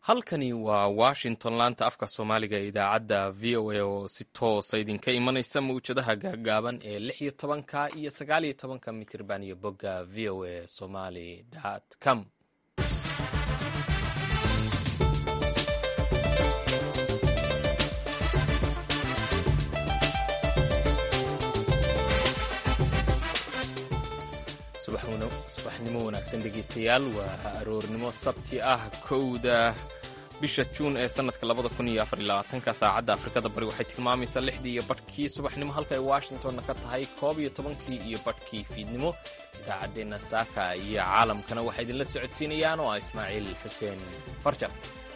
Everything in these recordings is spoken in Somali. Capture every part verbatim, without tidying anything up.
halkani waa washington laanta afka soomaaliga ee idaacadda v o a oo si toosa idinka imanaysa mawjadaha gaagaaban ee lix iyo tobanka iyo sagaal iyo tobanka mitirban iyo bogga v o a somali com. subaxnimo wanaagsan dhegeystayaal, waa aroornimo sabti ah kowda bisha juun ee sanadka labada kun iyo afar iyo labaatanka. saacadda afrikada bari waxay tilmaamaysaa lixdii iyo badhkii subaxnimo, halka ay washingtonna ka tahay koob iyo tobankii iyo badhkii fiidnimo. idaacaddeenna saaka iyo caalamkana waxay idinla socodsiinayaan oo ah ismaaciil xuseen farjar.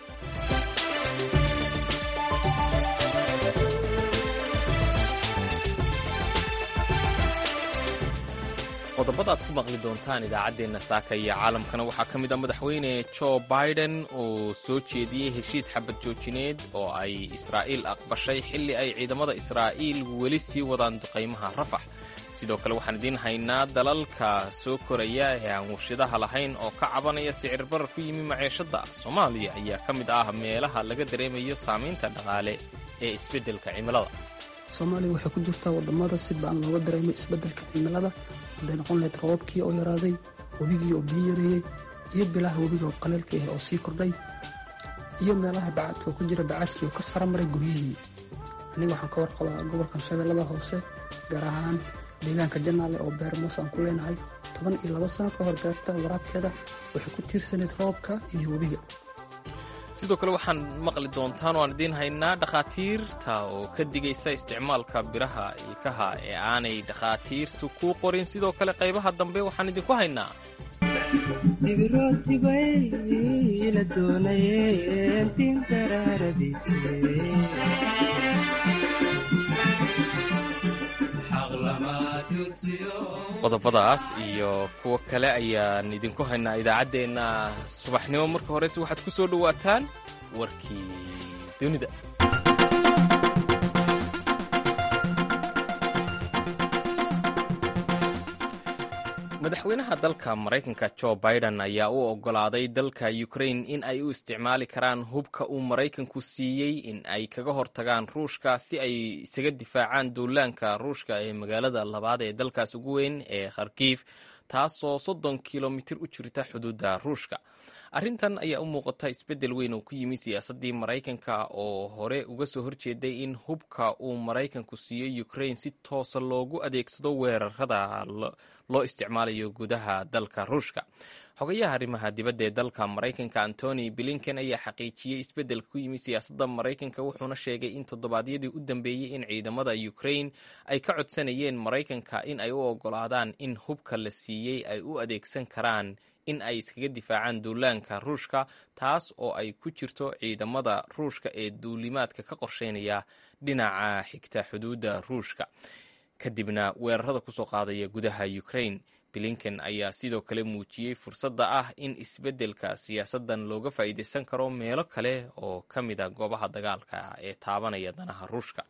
qodobada aad ku maqli doontaan idaacaddeenna saaka iyo caalamkana waxaa ka mid a madaxweyne joe biden oo soo jeediyey heshiis xabad joojineed oo ay israa'iil aqbashay xilli ay ciidamada israa'iil weli sii wadaan duqaymaha rafax. sidoo kale waxaan idiin haynaa dalalka soo koraya ee aan warshadaha lahayn oo ka cabanaya sicir barar ku yimi maciishadda. soomaaliya ayaa ka mid ah meelaha laga dareemayo saamaynta dhaqaale ee isbeddelka cimilada. soomaaliya waxay ku jirtaa wadamada si baan looga dareemay isbeddelka cimilada, hadday noqon lahayd roobabkii oo yaraaday, webigii oo biyo yareeyey, iyo bilaha webiga oo qaleelka ah oo sii kordhay, iyo meelaha bacadka oo ku jira bacadkii oo ka sara maray guryihii. aniga waxaan ka warqabaa gobolkan shabeellada hoose, gaar ahaan deegaanka janaale oo beer moos aan ku leenahay. toban iyo laba sano ka hor beerta waraabkeeda waxay ku tiirsanayd roobka iyo webiga. sidoo kale waxaan maqli doontaan oo aan idiin haynaa dhakhaatiirta oo ka digaysa isticmaalka biraha ilkaha ee aanay dhakhaatiirtu ku qorin. sidoo kale qaybaha dambe waxaan idinku haynaa qodobadaas iyo kuwo kale ayaan idinku haynaa idaacaddeenna subaxnimo. marka horese waxaad ku soo dhowaataan warkii dunida. madaxweynaha dalka maraykanka joe biden ayaa u oggolaaday dalka ukraine in ay u isticmaali karaan hubka uu maraykanku siiyey in ay kaga hortagaan ruushka si ay isaga difaacaan duulaanka ruushka ee magaalada labaad ee dalkaas ugu weyn ee kharkiif, taasoo soddon kilomitir u jirta xuduudda ruushka. arrintan ayaa u muuqata isbeddel weyn oo ku yimi siyaasaddii maraykanka oo hore uga soo horjeeday in hubka uu maraykanku siiyey ukraine si toosa loogu adeegsado weerarada loo isticmaalayo gudaha dalka ruushka. xogayaha arrimaha dibadda ee dalka maraykanka antony blinken ayaa xaqiijiyey isbeddelka ku yimi siyaasadda maraykanka, wuxuuna sheegay in toddobaadyadii u dambeeyey in ciidamada ukraine ay ka codsanayeen maraykanka in ay u oggolaadaan in hubka la siiyey ay u adeegsan karaan in ay iskaga difaacaan duulaanka ruushka, taas oo ay ku jirto ciidamada ruushka ee duulimaadka ka qorsheynaya dhinaca xigta xuduudda ruushka kadibna weerarada kusoo qaadaya gudaha ukraine. blinken ayaa sidoo kale muujiyey fursadda ah in isbeddelka siyaasaddan looga faa'iidaysan karo meelo kale oo ka mid a goobaha dagaalka ee taabanaya danaha ruushka.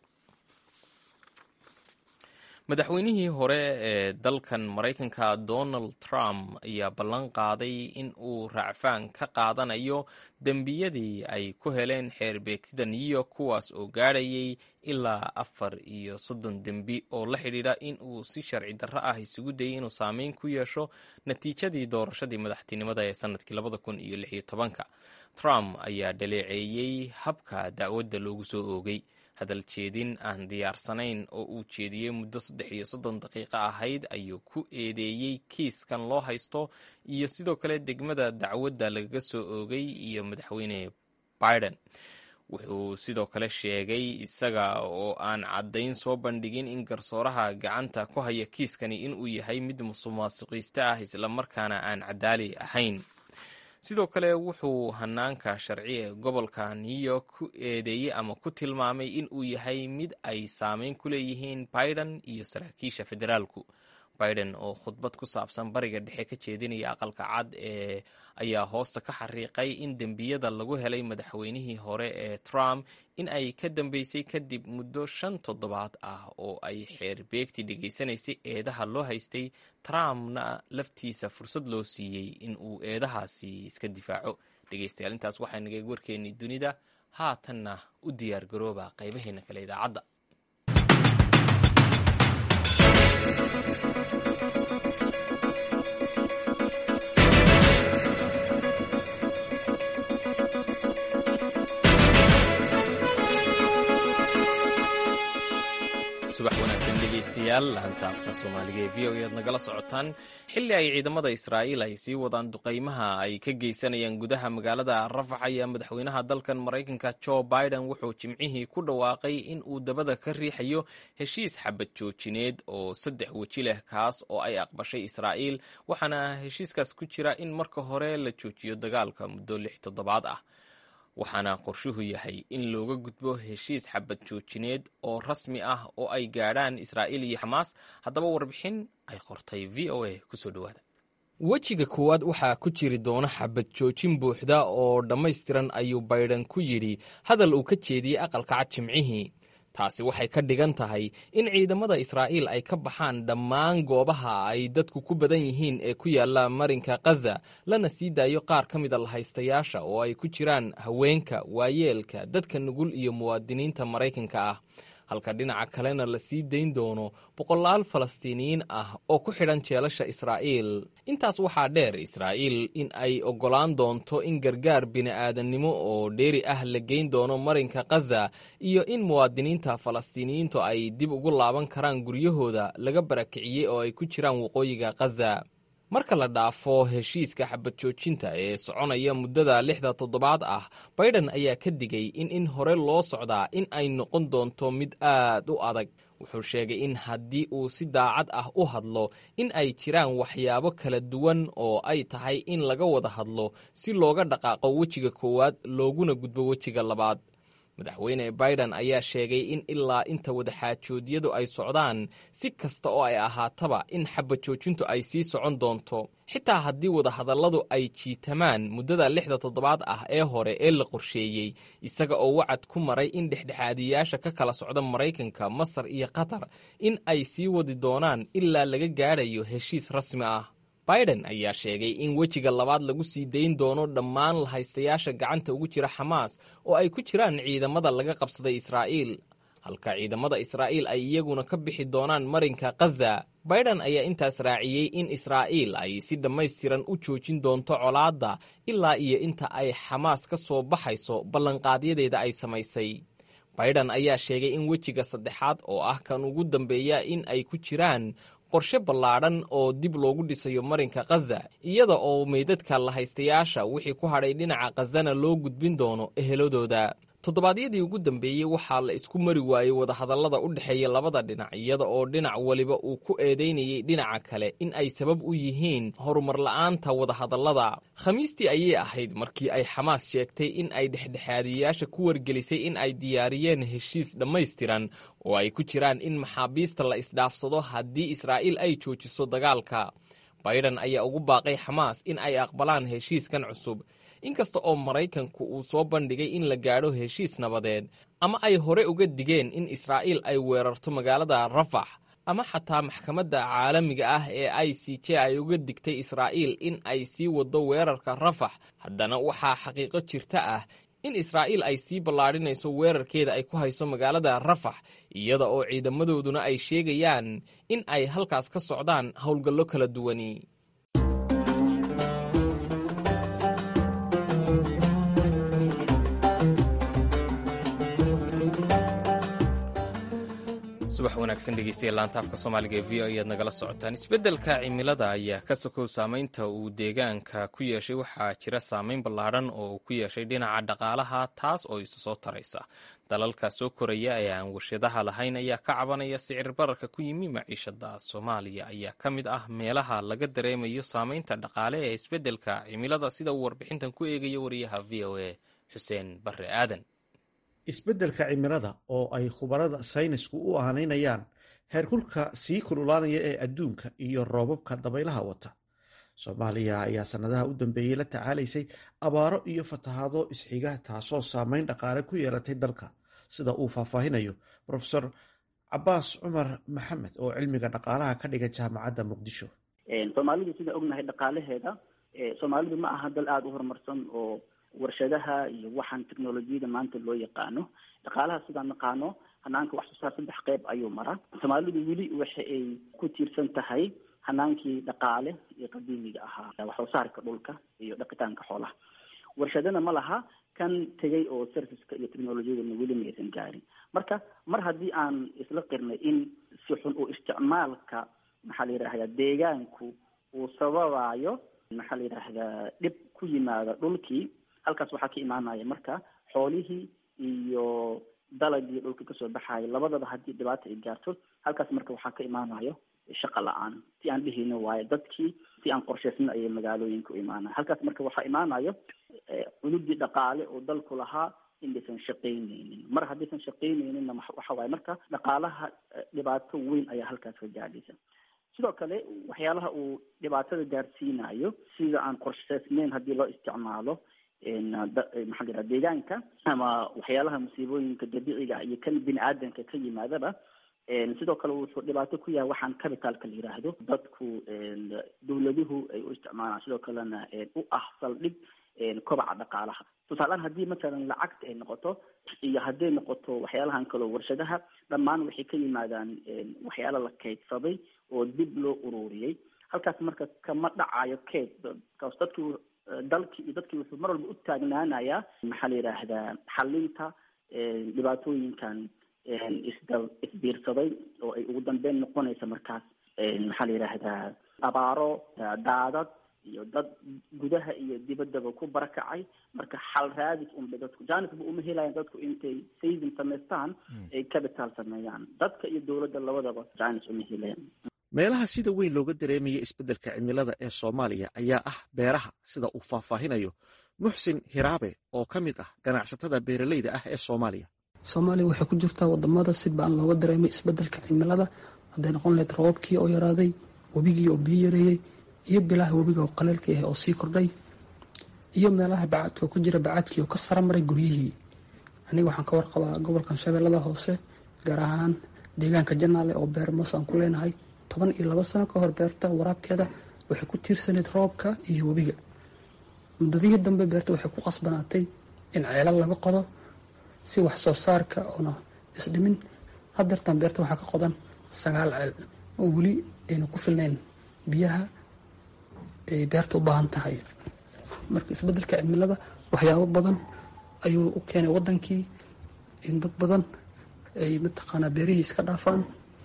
madaxweynihii hore ee dalkan maraykanka donald trump ayaa ballan qaaday in uu raacfaan ka qaadanayo dembiyadii ay ku heleen xeer beegtida new york, kuwaas oo gaadhayay ilaa afar iyo soddon dembi oo la xidhiidha in uu si sharci darro ah isugu dayay inuu saameyn ku yeesho natiijadii doorashadii madaxtinimada ee sanadkii labada kun iyo lix iyo tobanka. trump ayaa dhaleeceeyey habka dacwadda loogu soo oogay. hadal jeedin aan diyaarsanayn oo uu jeediyey muddo saddex iyo soddon daqiiqo ahayd ayuu ku eedeeyey kiiskan loo haysto iyo sidoo kale degmada dacwadda lagaga soo oogay iyo madaxweyne biden. wuxuu sidoo kale sheegay isaga oo aan caddayn soo bandhigin in garsooraha gacanta ku haya kiiskani inuu yahay mid musuqmaasuqiiste ah islamarkaana aan cadaali ahayn. sidoo kale wuxuu hanaanka sharci ee gobolka new york ku eedeeyey ama ku tilmaamay in uu yahay mid ay saameyn ku leeyihiin biden iyo saraakiisha federaalku. biden oo khudbad ku saabsan bariga dhexe ka jeedinaya aqalka cad ee ayaa hoosta ka xariiqay in dembiyada lagu helay madaxweynihii hore ee trump in ay ka dambeysay kadib muddo shan toddobaad ah oo ay xeer beegti dhegaysanaysay eedaha loo haystay, trumpna laftiisa fursad loo siiyey in uu eedahaasi iska difaaco. dhegeystayaal intaas waxaa nagay warkeennii dunida haatanna u diyaar garooba qaybaheena kale idaacadda. subax wanaagsan dhegeystayaal, laanta afka soomaaliga ee v o e aad nagala socotaan. xilli ay ciidamada israa'iil ay sii wadaan duqaymaha ay ka geysanayaan gudaha magaalada rafax ayaa madaxweynaha dalkan maraykanka joe biden wuxuu jimcihii ku dhawaaqay in uu dabada ka riixayo heshiis xabad joojineed oo saddex weji leh, kaas oo ay aqbashay israa'iil, waxaana heshiiskaas ku jira in marka hore la joojiyo dagaalka muddo lix toddobaad ah. waxaana qorshuhu yahay in looga gudbo heshiis xabad joojineed oo rasmi ah oo ay gaadhaan israa'iil iyo xamaas. haddaba warbixin ay qortay v o a kusoo dhawaada. wejiga koowaad waxaa ku jiri doona xabad joojin buuxda oo dhammaystiran, ayuu Biden ku yidhi hadal uu ka jeediyey aqalka cad jimcihii. taasi waxay ka dhigan tahay in ciidamada Israa'iil ay ka baxaan dhammaan goobaha ay dadku ku badan yihiin ee ku yaalla marinka Gaza, lana sii daayo qaar ka mida lahaystayaasha oo ay ku jiraan haweenka, waayeelka, dadka nugul iyo muwaadiniinta Maraykanka ah, halka dhinaca kalena la sii dayn doono boqolaal Falastiiniyiin ah oo ku xidhan jeelasha Israa'iil. intaas waxaa dheer, Israa'iil in ay oggolaan doonto in gargaar bini'aadannimo oo dheeri ah la geyn doono marinka Gaza, iyo in muwaadiniinta Falastiiniyiintu ay dib ugu laaban karaan guryahooda laga barakiciyey oo ay ku jiraan waqooyiga Gaza. marka la dhaafo heshiiska xabad joojinta ee soconaya muddada lixda toddobaad ah, Biden ayaa ka digay in in hore loo socdaa in ay noqon doonto mid aad u adag. wuxuu sheegay in haddii uu si daacad ah u hadlo, in ay jiraan waxyaabo kala duwan oo ay tahay in laga wada hadlo si looga dhaqaaqo wejiga koowaad looguna gudbo wejiga labaad. madaxweyne Biden ayaa sheegay in ilaa inta wadaxaajoodyadu ay socdaan, si kasta oo ay ahaataba, in xabad joojintu ay sii socon doonto, xitaa haddii wadahadalladu ay jiitamaan muddada lixda toddobaad ah ee hore ee la qorsheeyey, isaga oo wacad ku maray in dhexdhexaadiyaasha ka kala socda Maraykanka, Masar iyo Qatar in ay sii wadi doonaan ilaa laga gaadhayo heshiis rasmi ah. Biden ayaa sheegay in wejiga labaad lagu sii dayn doono dhammaan lahaystayaasha gacanta ugu jira Xamaas oo ay ku jiraan ciidamada laga qabsaday Israa'iil, halka ciidamada Israa'iil ay iyaguna ka bixi doonaan marinka Gaza. Biden ayaa intaas raaciyey in Israa'iil ay si dhammaystiran u joojin doonto colaadda ilaa iyo inta ay Xamaas ka soo baxayso ballanqaadyadeeda ay samaysay. Biden ayaa sheegay in wejiga saddexaad oo ah kan ugu dambeeya in ay ku jiraan qorshe ballaadhan oo dib loogu dhisayo marinka Gaza, iyada oo meydadka lahaystayaasha wixii ku hadhay dhinaca Gazana loo gudbin doono eheladooda. toddobaadyadii ugu dambeeyey waxaa la isku mari waayey wadahadallada u dhexeeya labada dhinac, iyada oo dhinac waliba uu ku eedeynayay dhinaca kale in ay sabab u yihiin horumar la'aanta wadahadallada. khamiistii ayay ahayd markii ay Xamaas sheegtay in ay dhexdhexaadiyaasha ku wargelisay in ay diyaariyeen heshiis dhammaystiran oo ay ku jiraan in maxaabiista la isdhaafsado haddii Israa'iil ay joojiso dagaalka. Biden ayaa ugu baaqay Xamaas in ay aqbalaan heshiiskan cusub, inkasta oo Maraykanku uu soo bandhigay in la gaadho heshiis nabadeed, ama ay hore uga digeen in Israa'iil ay weerarto magaalada Rafax, ama xataa maxkamadda caalamiga ah ee I C J ay uga digtay Israa'iil in ay sii wado weerarka Rafax. haddana waxaa xaqiiqo jirta ah in Israa'iil ay sii ballaadhinayso weerarkeeda ay ku hayso magaalada Rafax, iyada oo ciidamadooduna ay sheegayaan in ay halkaas ka socdaan howlgallo kala duwani. subax wanaagsan dhegeystayaal, laanta afka soomaaliga ee v o ayaad nagala socotaan. isbeddelka cimilada ayaa ka sokow saamaynta uu deegaanka ku yeeshay. waxaa jira saamayn ballaadhan oo uu ku yeeshay dhinaca dhaqaalaha, taas oo isa soo taraysa. dalalka soo koraya ee aan warshadaha lahayn ayaa ka cabanaya sicir bararka ku yimi maciishada. Soomaaliya ayaa ka mid ah meelaha laga dareemayo saamaynta dhaqaale ee isbeddelka cimilada, sida uu warbixintan ku eegayo wariyaha v o a xuseen barre aadan. isbeddelka cimilada oo ay khubarada saynisku u aanaynayaan heerkulka sii kululaanaya ee adduunka iyo roobabka dabaylaha wata. Soomaaliya ayaa sannadaha u dambeeyey la tacaalaysay abaaro iyo fatahaado isxiga, taasoo saameyn dhaqaale ku yeelatay dalka, sida uu faahfaahinayo Profesor Cabaas Cumar Maxamed oo cilmiga dhaqaalaha ka dhiga jaamacadda Muqdisho. Soomaalidu sida ognahay dhaqaalaheeda, Soomaalidu ma aha dal aada u horumarsan oo warshadaha iyo waxaan technolojiyada maanta loo yaqaano. Dhaqaalaha sidaan naqaano hanaanka wax soo saar saddex qayb ayuu maraa. Soomaalidu weli waxa ay ku tiirsan tahay hanaankii dhaqaale ee qadiimiga ahaa, wax soo saarka dhulka iyo dhaqitaanka xoolaha. Warshadana ma laha kan tegay oo serviceka iyo technolojiyadana weli ma aysan gaarin. Marka mar haddii aan isla qirnay in si xun u isticmaalka maxaa la yidhaahdaa deegaanku uu sababayo maxaa la yidhaahdaa dhib ku yimaada dhulkii, halkaas waxaa ka imaanaya marka xoolihii iyo dalagii dhulka kasoo baxayo labadaba haddii dhibaata ay gaarto, halkaas marka waxaa ka imaanayo shaqa la-aan. Si aan dhihino waayo dadkii si aan qorshaysna ayay magaalooyinka u imaanaya. Halkaas marka waxaa imaanayo cunugii dhaqaale oo dalku lahaa indaysan shaqaynaynin. Mar haddaysan shaqaynayninna waxa waaye marka dhaqaalaha dhibaato weyn ayaa halkaas ka gaadhaysa. Sidoo kale waxyaalaha uu dhibaatada gaarsiinayo sida aan qorshaysnayn haddii loo isticmaalo maxaa la yidhaha deegaanka ama waxyaalaha musiibooyinka dabiiciga iyo kan bini aadanka ka yimaadaba. Sidoo kale wuxuu dhibaato ku yahay waxaan capitalka la yidhaahdo dadku dawladuhu ay u isticmaalaan, sidoo kalena u ah saldhig kobaca dhaqaalaha. Tusaalehaan haddii matalan lacagta ay noqoto iyo hadday noqoto waxyaalahan kaloo warshadaha, dhammaan waxay ka yimaadaan waxyaala la kaydsaday oo dib loo ururiyey. Halkaas marka kama dhacayo keyd, kaas dadkii dalkii iyo dadkii wuxuu mar walba u taagnaanayaa maxaa la yidhaahdaa xalinta dhibaatooyinkan isda isbiirsaday oo ay ugu dambeyn noqonaysa markaas maxaa la yidhaahdaa abaaro, daadad iyo dad gudaha iyo dibaddaba ku barakacay. Marka xal raadis unba dadku jaanisba uma helayan dadku intay saving samaystaan ay capital sameeyaan. Dadka iyo dawladda labadaba jaanis uma helayan. meelaha sida weyn looga dareemaya isbeddelka cimilada ee Soomaaliya ayaa ah beeraha, sida uu faahfaahinayo Muxsin Hiraabe oo ka mid ah ganacsatada beeralayda ah ee Soomaaliya. Soomaaliya waxay ku jirtaa wadamada si baan looga dareemay isbeddelka cimilada, hadday noqon lahayd roobkii oo yaraaday, webigii oo biyo yareeyay, iyo bilaha webiga oo qaleelka ah oo sii kordhay, iyo meelaha bacadka ku jira bacadkii oo ka sara maray guryihii. Aniga waxaan ka warqabaa gobolkan Shabeellada Hoose, gaar ahaan deegaanka Janaale oo beer moos aan ku leenahay. toban iyo laba sano ka hor beerta waraabkeeda waxay ku tiirsanayd roobka iyo webiga. Muddadii dambe beerta waxay ku qasbanaatay in ceelal laga qodo si wax soo saarka oona isdhimin. Haddeertan beerta waxaa ka qodan sagaal ceel oo weli ayna ku filnayn biyaha ay beerta u baahan tahay. Marka isbeddelka cimilada waxyaabo badan ayuu u keenay wadankii, in dad badan ay mataqaanaa beerihii iska dhaafaan,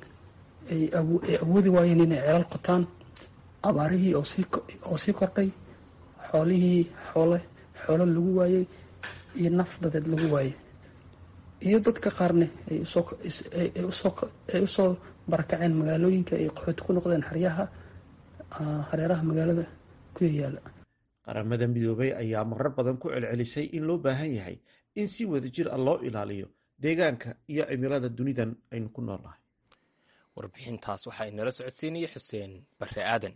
ay awoodi waayeen inay ceelal qotaan, abaarihii oo sii oo sii kordhay, xoolihii xoole xoolo lagu waayey iyo naf dadeed lagu waayey, iyo dadka qaarne ay usoo ay usoo ay usoo barakaceen magaalooyinka ay qaxooti ku noqdeen xeryaha hareeraha magaalada ku yaala. Qaramada Midoobay ayaa marar badan ku celcelisay in loo baahan yahay in si wadajir ah loo ilaaliyo deegaanka iyo cimilada dunidan aynu ku noolnahay. warbixintaas waxaa inala socodsiinaya Xuseen Barre Aadan.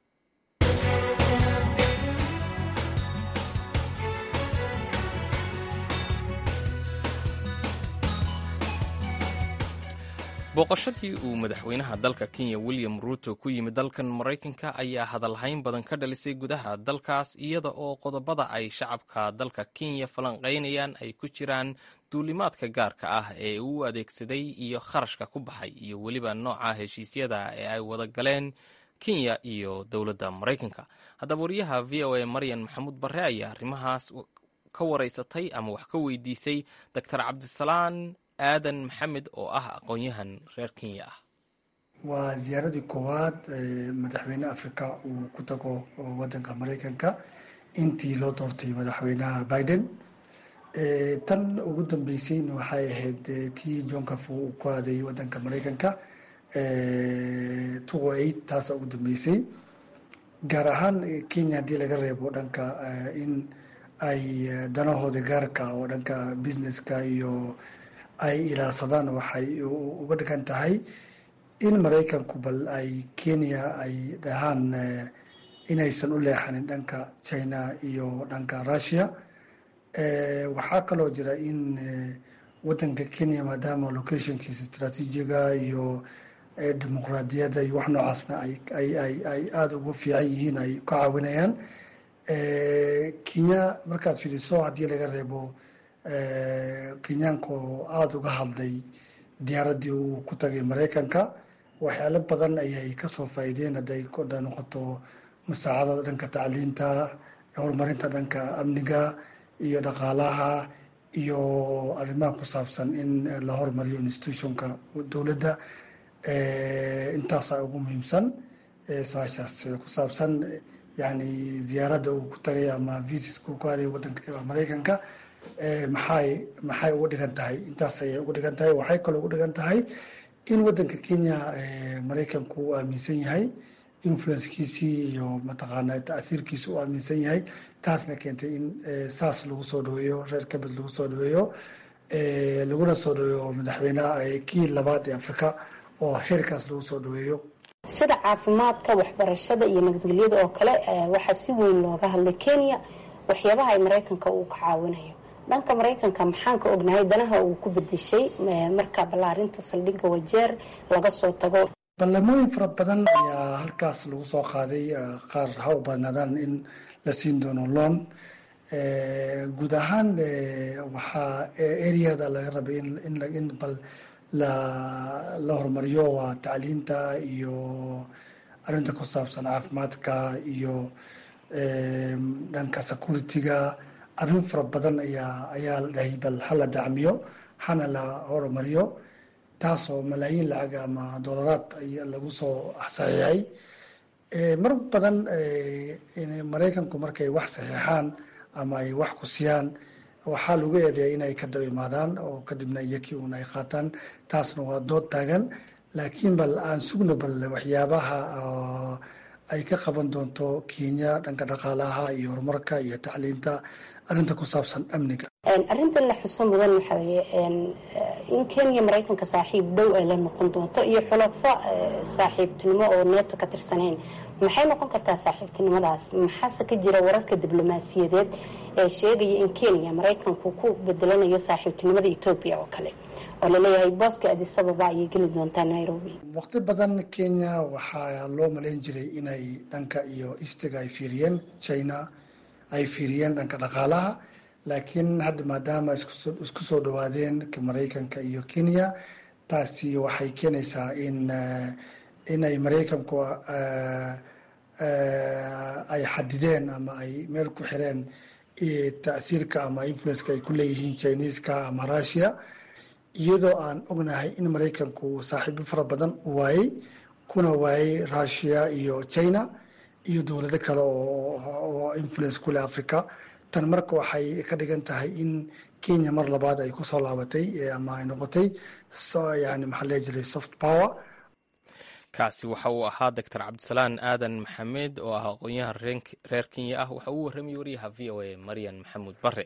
booqashadii uu madaxweynaha dalka Kenya William Ruto ku yimid dalkan Maraykanka ayaa hadalhayn badan ka dhalisay gudaha dalkaas, iyada oo qodobada ay shacabka dalka Kenya falanqaynayaan ay ku jiraan duulimaadka gaarka ah ee uu adeegsaday iyo kharashka ku baxay, iyo weliba nooca heshiisyada ee ay wada galeen Kenya iyo dowladda Maraykanka. Haddaba wariyaha V O A Maryan Maxamuud Barre ayaa arrimahaas ka waraysatay ama wax ka weydiisay Doctor Cabdisalaan Aadan Maxamed oo ah aqoon-yahan reer Kenya ah. waa ziyaaradii koowaad ee madaxweyne Afrika uu ku tago wadanka Maraykanka intii loo doortay madaxweynaha Biden. ee tan ugu dambeysayna waxay ahayd tii John Kafu uu ku aaday wadanka Maraykanka ee two thousand eight taas ugu dambeysay. gaar ahaan Kenya hadii laga reebo dhanka in ay danahooda gaarka oo dhanka businesska iyo ay ilaalsadaan, waxay uga dhigan tahay in Maraykanku bal ay Kenya ay dhahaan inaysan u leexanin dhanka China iyo dhanka Russia. waxaa kaloo jira in wadanka Kenya maadaama locationkiisa istaraatiijiga iyo dimuqraadiyadda iyo wax noocaasna ay ay ay aada ugu fiican yihiin ay ka caawinayaan kenya markaad fiiriso haddii laga reebo kenyaanka oo aada uga hadlay diyaaraddii uu ku tagay maraykanka waxyaalo badan ayay kasoo faa'iideen hadday koda noqoto musaacadada dhanka tacliinta horumarinta dhanka amniga iyo dhaqaalaha iyo arrimaha ku saabsan in la horumariyo institutionka dowladda intaasaa ugu muhiimsan su-aashaas ku saabsan yani ziyaaradda uu ku tagay ama visiska uu ku aaday wadanka maraykanka maxay maxay ugu dhigan tahay intaas ayay ugu dhigan tahay waxay kaloo ugu dhigan tahay in wadanka kenya maraykanku uu aaminsan yahay influencekiisii iyo mataqaana ta'hiirkiisa uu aaminsan yahay taasna keentay in saas lagu soo dhaweeyo reer kabed lagu soo dhaweeyo laguna soo dhaweeyo madaxweynaha kii labaad ee afrika oo heerkaas lagu soo dhaweeyo sida caafimaadka waxbarashada iyo nabadgelyada oo kale waxaa si weyn looga hadlay kenya waxyaabaha ay maraykanka uu ka caawinayo dhanka maraykanka maxaan ka ognahay danaha uu ku bedeshay marka ballaarinta saldhigga wajeer laga soo tago ballamooyin fara badan ayaa halkaas lagu soo qaaday qaar ha u badnaadaan in la siin doono loon guud ahaan waxaa areada laga rabay in bal la la horumariyo waa tacliinta iyo arrinta ku saabsan caafimaadka iyo dhanka security-ga arrin fara badan ayaa ayaa la dhahay bal hala dacmiyo hana la horumariyo taasoo malaayiin lacag ama doolaraad ayaa lagu soo saxiixay mar badan maraykanku markay wax saxiixaan ama ay wax ku siiyaan waxaa lagu eedeeya inay ka daba imaadaan oo kadibna iyakii un ay qaataan taasna waa dood taagan laakiin bal aan sugno bal waxyaabaha ay ka qaban doonto kenya dhanka dhaqaalaha iyo horumarka iyo tacliinta arrinta ku saabsan amniga arrintan la xuso mudan waxa weeye in kenya maraykanka saaxiib dhow ay la noqon doonto iyo xulafo saaxiibtinimo oo neeto ka tirsaneyn maxay noqon kartaa saaxiibtinimadaas maxaase ka jira wararka diblomaasiyadeed ee sheegaya in kenya maraykanku ku bedelanayo saaxiibtinimada etoobiya oo kale oo laleeyahay booska addis ababa ayay geli doontaa nairobi waqti badan kenya waxaa loo malayn jiray inay dhanka iyo istiga ay fiiriyeen china ay fiiriyeen dhanka dhaqaalaha laakiin hadda maadaama isku soo dhawaadeen maraykanka iyo kenya taasi waxay keenaysaa in inay maraykanku ay xadideen ama ay meel ku xireen ta'hiirka ama influenceka ay ku leeyihiin chineska ama russia iyadoo aan ognahay in maraykanku saaxiibo fara badan u waayey kuna waayey russia iyo china iyo dowlado kale oo influence ku leh africa tan marka waxay ka dhigan tahay in kenya mar labaad ay kusoo laabatay ama ay noqotay yani maxaa lee jiray soft power kaasi waxa uu ahaa doctor cabdisalaan aadan maxamed oo ah aqoon-yahan reer kenya ah waxa uu warramayay wariyaha v o a maryan maxamuud bare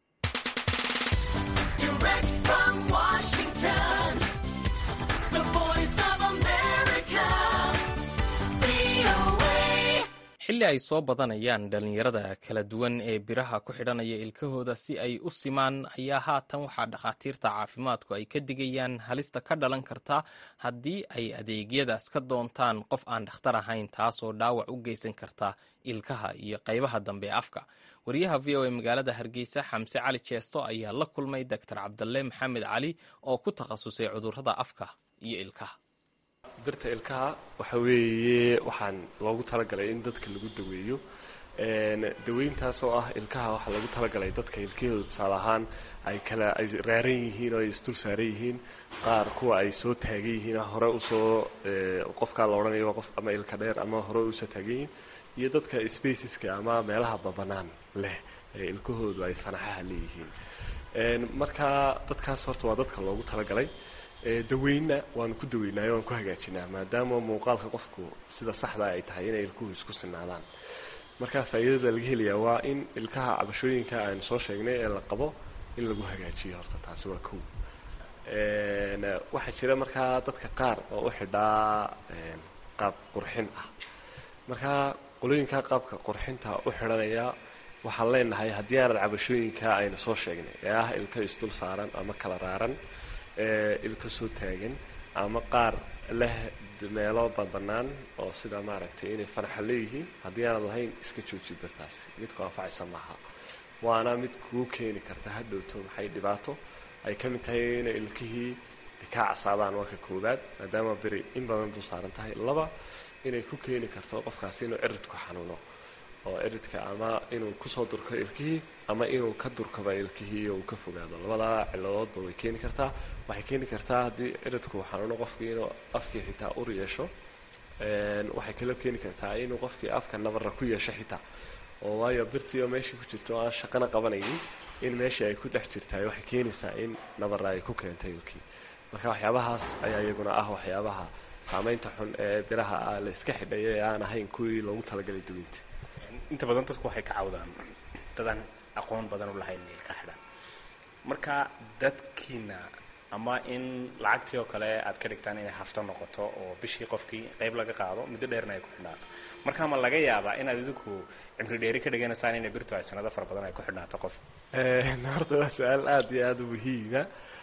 xilli ay soo badanayaan dhallinyarada kala duwan ee biraha ku xidhanaya ilkahooda si ay u simaan ayaa haatan waxaa dhakhaatiirta caafimaadku ay ka digayaan halista ka dhalan karta haddii ay adeegyadaas ka doontaan qof aan dhakhtar ahayn taasoo dhaawac u geysan karta ilkaha iyo qaybaha dambe ee afka wariyaha v o a magaalada hargeysa xamse cali jeesto ayaa la kulmay doctor cabdalle maxamed cali oo ku takhasusay cudurrada afka iyo ilkaha birta ilkaha waxa weeye waxaan loogu talagalay in dadka lagu daweeyo daweyntaas oo ah ilkaha waxaa loogu talagalay dadka ilkahooda tusaale ahaan ay kala ay raaran yihiin oo ay isdul saaran yihiin qaar kuwa ay soo taagan yihiin hore usoo qofkaa la odhanayo qof ama ilka dheer ama hore usoo taagan yihiin iyo dadka spaceska ama meelaha babanaan leh ee ilkahoodu ay fanaxaha leeyihiin marka dadkaas horta waa dadka loogu talagalay daweynna waanu ku daweynaayo waan ku hagaajinaa maadaama muuqaalka qofku sida saxda ay tahay inay ilkuhu isku sinaadaan marka faa'iidada laga helayaa waa in ilkaha cabashooyinka aynu soo sheegnay ee la qabo in lagu hagaajiyo horta taasi waa kow waxaa jira markaa dadka qaar oo u xidhaa qaab qurxin ah markaa qolooyinka qaabka qurxinta u xidhanaya waxaan leenahay haddii aanad cabashooyinka aynu soo sheegnay ee ah ilka isdul saaran ama kala raaran ilka soo taagan ama qaar leh meelo banbanaan oo sida maaragtay inay fanaxa leeyihiin haddii aanad lahayn iska jooji birtaasi mid ku anfacaysa maaha waana mid kuu keeni karta hadhowto maxay dhibaato ay ka mid tahay inay ilkihii ay kaa casaadaan waa ka koowaad maadaama beri in badan dul saaran tahay laba inay ku keeni karto qofkaasi inuu ciridku xanuuno oo ciridka ama inuu kusoo durko ilkihii ama inuu ka durkaba ilkihii oo uu ka fogaado labadaa ciladoodba way keeni kartaa waxay keeni kartaa haddii ciridku uu xanuuno qofkii inuu afkii xitaa ur yeesho waxay kaloo keeni kartaa inuu qofkii afka nabarra ku yeesho xitaa oo waayo birtii oo meeshii ku jirto aan shaqana qabanaynin in meeshii ay ku dhex jirtaay waxay keenaysaa in nabarra ay ku keentay ilkii marka waxyaabahaas ayaa iyaguna ah waxyaabaha saamaynta xun ee biraha ah la iska xidhay ee aan ahayn kuwii loogu talagalay daweynta inta badan dadku waxay ka cawdaan dadaan aqoon badan u lahayn ilka xidhan marka dadkiina ama in lacagtii oo kale aad ka dhigtaan inay hafto noqoto oo bishii qofkii qayb laga qaado muddo dheerna ay ku xidhnaato marka ma laga yaabaa inaad idinku cimri dheeri ka dhiganaysaan inay birtu ay sanado fara badan ay ku xidhnaato qof horta waa su-aal aada iyo aada u muhiima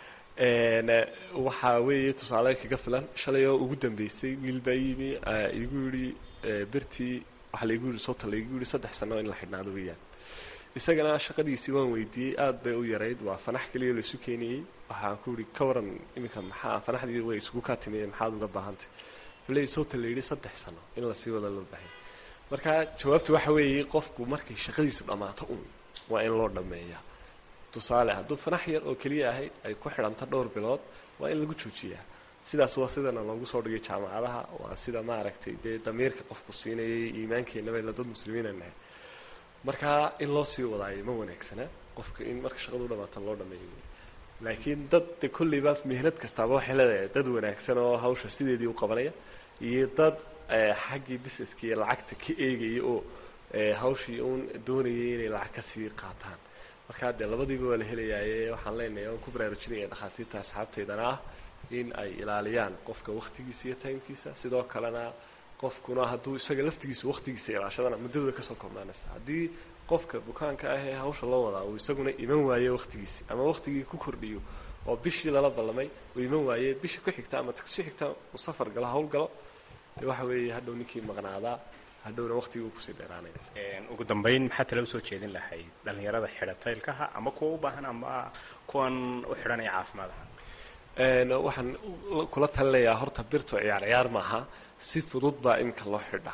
waxaa weeye tusaale kaga filan shalay oo ugu dambeysay wiil baa yimi igu yidhi birtii waxaa laigu yidhi sota laigu yidhi saddex sano in la xidhnaado weeyaan isagana shaqadiisii waan weydiiyey aada bay u yarayd waa fanax keliya laisu keenayey waxaan ku yidhi ka waran iminka maxaa fanaxdii way isugu kaa timiyeen maxaad uga baahantay fuley sota la yidhi saddex sano in lasii wada loo baahanya marka jawaabtu waxa weeye qofku markay shaqadiisu dhammaato un waa in loo dhammeeyaa tusaale hadduu fanax yar oo keliya ahayd ay ku xidhanto dhowr bilood waa in lagu joojiyaa sidaas waa sidana loogu soo dhigay jaamacadaha waa sida maaragtay dee damiirka qofku siinayay iimaankeenna bayla dad muslimiina nahay marka in loo sii wadaayo ma wanaagsana qofka in marka shaqadu dhamaata loo dhameeyo laakiin dad de kolleyba mihnad kastaaba waxay leedahay dad wanaagsan oo hawsha sideedii u qabanaya iyo dad xaggii businesska iyo lacagta ka eegaya oo hawshii uun doonayay inay lacag ka sii qaataan markaa dee labadiiba waa la helayaaye waxaan leenahay oon ku baraarujinaya dhakhaatiirta asxaabteydana ah in ay ilaaliyaan qofka waktigiisa iyo timekiisa sidoo kalena qofkuna hadduu isaga laftigiisa waktigiisa ilaashadana muddadu way kasoo koobnaanaysa haddii qofka bukaanka ah ee hawsha loo wadaa uu isaguna iman waaye waktigiisi ama waktigii ku kordhiyo oo bishii lala ballamay uu iman waaye bishii ku xigta ama si xigta uu safar galo hawl galo dee waxa weeye hadhow ninkii maqnaadaa hadhowna waktigii uu kusii dheeraanaysa ugu dambayn maxaa tala usoo jeedin lahayd dhallinyarada xidhata ilkaha ama kuwa u baahan ama kuwan u xidhanaya caafimaadaha waxaan kula talinayaa horta birtu ciyaar ciyaar maaha si fudud baa iminka loo xidhaa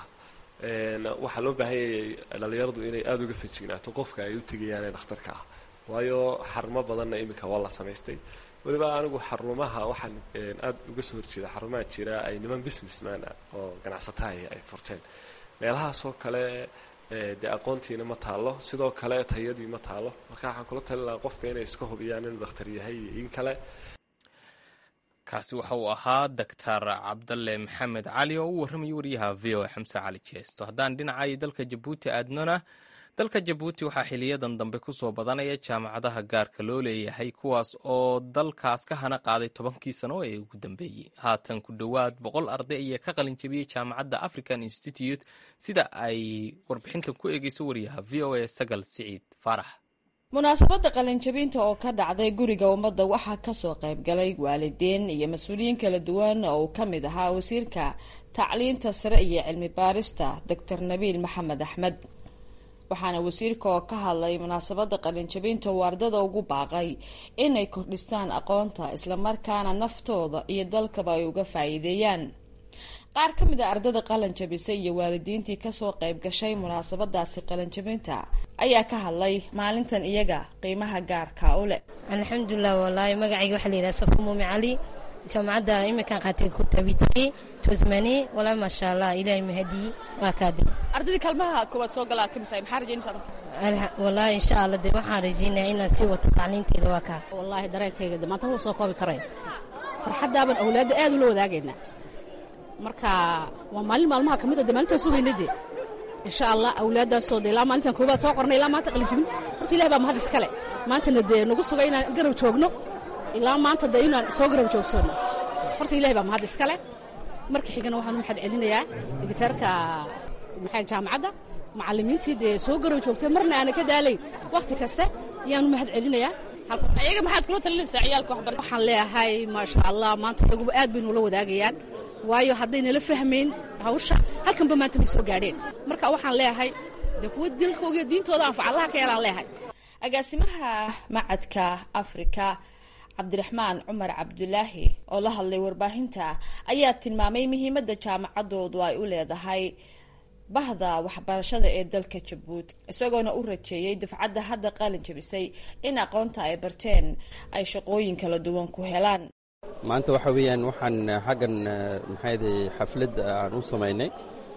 waxaa loo baahan yayay dhallinyaradu inay aada uga fejignaato qofka ay u tegayaan ee dhakhtarka ah waayo xarumo badanna iminka waa la samaystay weliba anigu xarumaha waxaan aada uga soo horjeeda xarumaha jira ay niman businessman ah oo ganacsatahay ay furteen meelahaasoo kale dee aqoontiina ma taalo sidoo kale tayadii ma taalo marka waxaan kula talin lahaa qofka inay iska hubiyaan inuu dhakhtar yahay iyo in kale kaasi waxa uu ahaa doctor cabdalle maxamed cali oo u warramayay wariyaha v o a xamse cali jeesto haddaan dhinacay dalka jabuuti aadnona dalka jabuuti waxaa xiliyadan dambe ku soo badanaya jaamacadaha gaarka loo leeyahay kuwaas oo dalkaas ka hana qaaday tobankii sano ee ugu dambeeyey haatan ku dhowaad boqol arday ayaa ka qalin jabiyey jaamacadda african institute sida ay warbixintan ku eegeyso wariyaha v o a sagal siciid faarax munaasabadda qalinjabinta oo ka dhacday guriga ummadda waxaa kasoo qaybgalay waalidiin iyo mas-uuliyiin kala duwan oo uu ka mid ahaa wasiirka tacliinta sare iyo cilmi baarista doctor nabiil maxamed axmed waxaana wasiirka oo ka hadlay munaasabadda qalinjabinta uu ardada ugu baaqay inay kordhistaan aqoonta islamarkaana naftooda iyo dalkaba ay uga faa'iideeyaan qaar ka mid a ardada qalinjabisa iyo waalidiintii kasoo qayb gashay munaasabadaasi qalinjabinta ayaa ka hadlay maalintan iyaga qiimaha gaarka u leh. alxamdulilah wallaahi magacayga waxaa la yidhaha safo muumin cali jaamacadda iminkaan qaatay kutabitay tosmani wallaahi maasha allah ilaahay mahadii waa kaadi ardadii kalmaha koowaad soo galaa ka mid tahay maxaa rajaynaysaa wallaahi insha allah dee waxaan rajaynayaa inaan sii wato tacliinteeda waa kaa wallaahi dareenkayga dee maanta wuu soo koobi karay farxaddaaban awlaadda aad ula wadaagaynaa marka waa maalin maalmaha ka mid a dee maalintaan sugayna dee insha allah awlaaddaasoo dee ilaa maalintan koobaad soo qornay ilaa maanta qalijibin horta ilahi baa mahad iskale maantana dee nagu sugay inaan garab joogno ilaa maanta dee inaan soo garab joogsanno horta ilahi baa mahad iskale marka xigana waxaan u maxad celinayaa digitaarka maxay jaamacadda macallimiintii dee soo garab joogtay marna aana ka daalayn wakhti kaste ayaan u mahad celinayaa ayaga maxaad kula talinaysaa ciyaalka waxbarashada waxaan leeyahay maasha allah maanta iyaguba aad bay nuula wadaagayaan waayo haddaynala fahmayn hawsha halkanba maanta may soo gaadheen marka waxaan leeyahay dee kuwa dilkoogiyo diintooda anfaca allaha ka yeelaan leeyahay. agaasimaha macadka afrika cabdiraxmaan cumar cabdulaahi oo la hadlay warbaahinta ayaa tilmaamay muhiimadda jaamacadoodu ay u leedahay bahda waxbarashada ee dalka Jabuuti, isagoona u rajeeyay dufcadda hadda qalin jabisay in aqoonta ay barteen ay shaqooyin kala duwan ku helaan. maanta waxa weeyaan waxaan xaggan maxayday xaflad aan u sameynay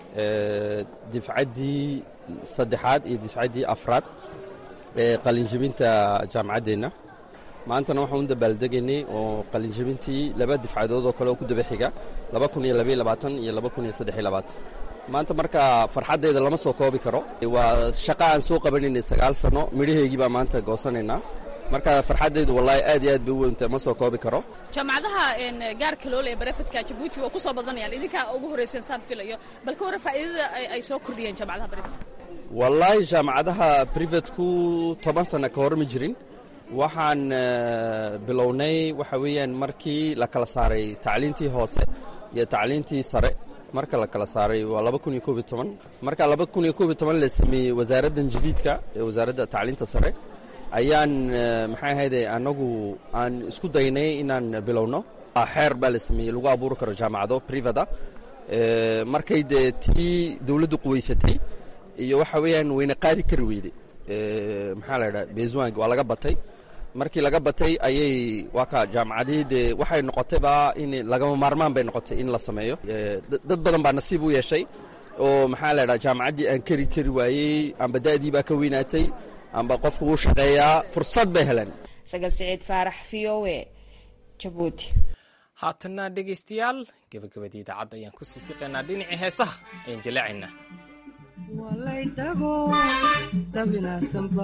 dufcaddii saddexaad iyo dufcaddii afraad ee qalin jabinta jaamacadeena. maantana waxaan u dabaaldegaynay oo qalin jabintii laba dufcadood oo kale oo ku daba xiga laba kun iyo laba iyo labaatan iyo laba kun iyo saddex iyo labaatan. maanta marka farxaddeeda lama soo koobi karo, waa shaqo aan soo qabanaynay sagaal sano midhaheygii baa maanta goosanaynaa. marka farxaddeedu wallaahi aad iyo aad bay u weynta ma soo koobi karo. jaamacadaha gaarka loo leeyahay barafadka Jabuuti waa ku soo badanayaan, idinkaa ugu horreyseen saan filayo, bal ka warran faa'iidada ay soo kordhiyeen jaamacadaha barafadka. wallaahi jaamacadaha privatku toban sano ka hor ma jirin. waxaan bilownay waxa weeyaan markii la kala saaray tacliintii hoose iyo tacliintii sare. marka la kala saaray waa laba kun iyo koob iyo toban. marka laba kun iyo koob iyo toban la sameeyey wasaaraddan jadiidka ee wasaaradda tacliinta sare ayaan maxay ahayde anagu aan isku daynay inaan bilowno xeer baa la sameeyey lagu abuuri karo jaamacado private markay dee tii dowladdu quweysatay iyo waxa weeyaan wayna qaadi kari weyday maxaa la yidhaha beeswaangi waa laga batay. markii laga batay ayay waa ka jaamacadii dee waxay noqotayba in lagama maarmaan bay noqotay in la sameeyo. dad badan baa nasiib u yeeshay oo maxaa la yidhaha jaamacaddii aan kari kari waayey amba da'dii baa ka weynaatay amba qofku wuu shaqeeyaa fursad bay heleen. sagal siciid faarax v o a Jabuuti. haatana dhegaystayaal gabagabadii idaacadda ayaan ku sii siqaynaa dhinacii heesaha ayaan jaleecaynaa. walaytago dabinaasanba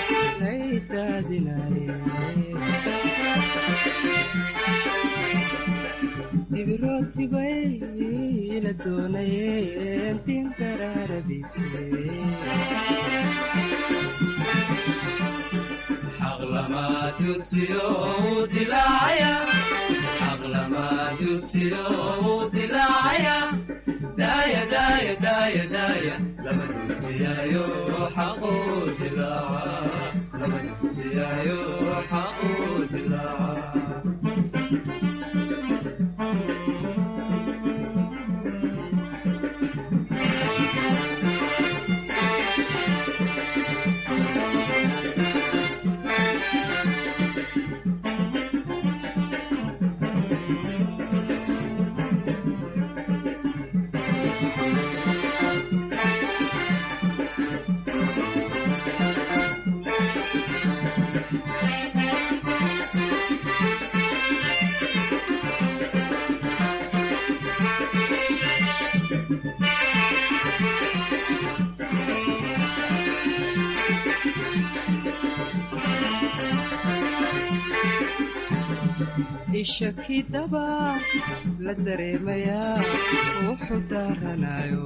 laydaadinaye dibirootibay la doonayeen tin daraaradiise xaqlamaa dugsiyo u dilaacaya xaqlamaa dugsiyo u dilaacaya daaya daaya daaya daaya lama dugsiyaayo xaqu dilaaca lama dugsiyaayo xaqu dilaaca ishakidaba la dareemayaa wuxuu daaranayo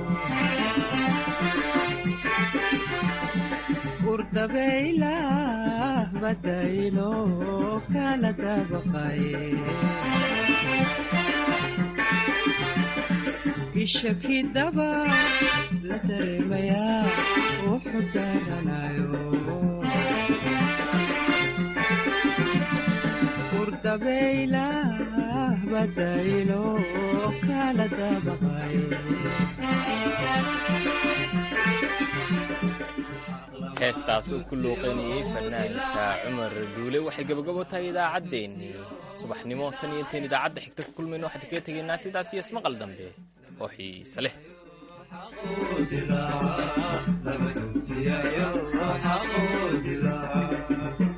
urdabayla badaylo kala dabaqaye ishakidaba la dareemayaa wuxuu daaranayo urdabayla badaylo kala dabaqaye. heestaas uu ku luuqaynayey fanaanka cumar duule waxay gabagabo tahay idaacaddeenii subaxnimo. tan iyo intayn idaacadda xigta ka kulmayno waxaan kaga tegaynaa sidaas iyo ismaqal dambe oo xiise leh.